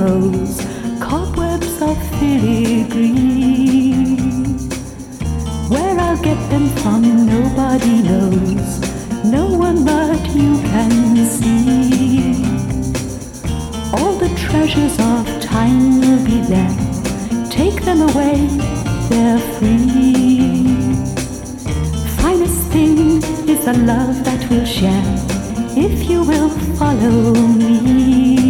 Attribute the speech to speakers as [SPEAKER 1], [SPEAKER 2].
[SPEAKER 1] rose, cobwebs of filigree. Where I'll get them from, nobody knows. No one but you can see. All the treasures of time will be there. Take them away, they're free. Finest thing is the love that we'll share, if you will follow me.